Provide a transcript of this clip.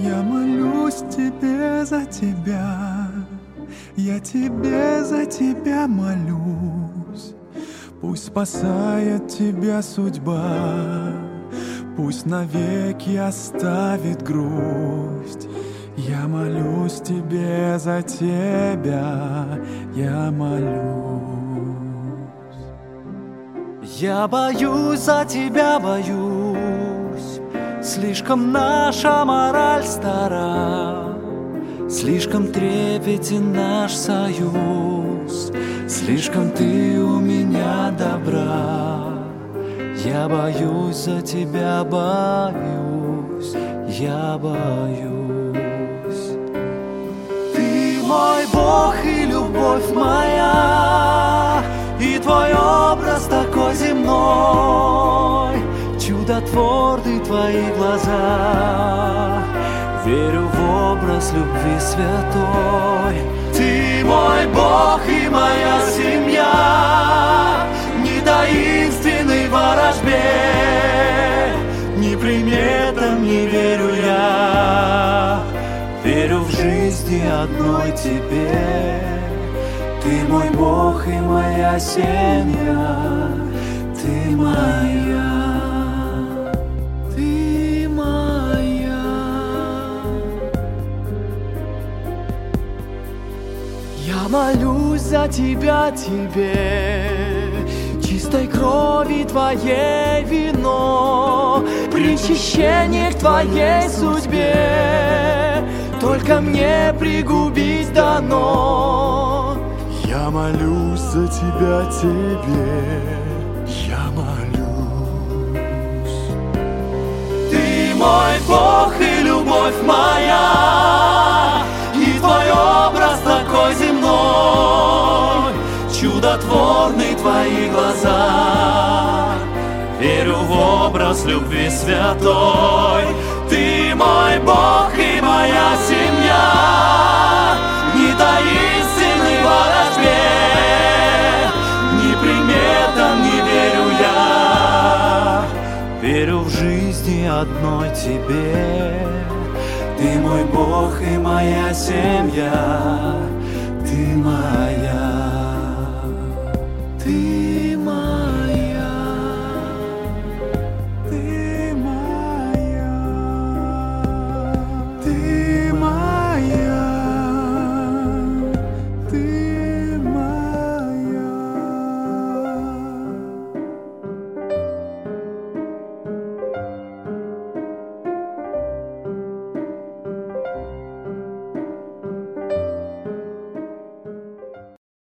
Я молюсь тебе за тебя, я тебе за тебя молюсь. Пусть спасает тебя судьба, пусть навеки оставит грусть. Я молюсь тебе за тебя, я молюсь. Я боюсь за тебя, боюсь. Слишком наша мораль стара, слишком трепетен наш союз, слишком ты у меня добра. Я боюсь за тебя, боюсь, я боюсь. Ты мой Бог и любовь моя, и твой образ такой земной, чудотворны твои глаза. Верю в образ любви святой. Ты мой Бог и моя семья, не таинственный ворожбе, ни приметам не верю я. Верю в жизни одной тебе. Ты мой Бог и моя семья, ты моя. Я молюсь за тебя, тебе, чистой крови твоей вино, причащение к твоей судьбе, только мне пригубить дано. Я молюсь за тебя, тебе, я молюсь. Ты мой Бог и любовь моя, и твой образ такой земной, чудотворны твои глаза. Верю в образ любви святой. Ты мой Бог и моя семья, не таинственный ворожбе, ни приметам не верю я. Верю в жизни одной тебе. Ты мой Бог и моя семья, ты моя, ты моя, Ты моя, ты моя, ты